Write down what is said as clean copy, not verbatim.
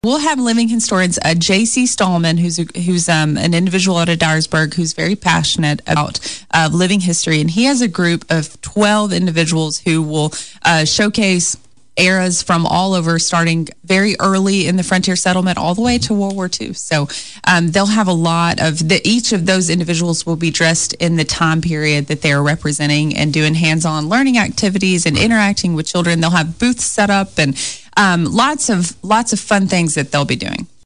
We'll have living historians, J.C. Stallman, who's an individual out of Dyersburg who's very passionate about living history, and he has a group of 12 individuals who will showcase eras from all over, starting very early in the frontier settlement all the way to World War II. So they'll have a lot of each of those individuals will be dressed in the time period that they are representing and doing hands-on learning activities and interacting with children. They'll have booths set up and lots of fun things that they'll be doing.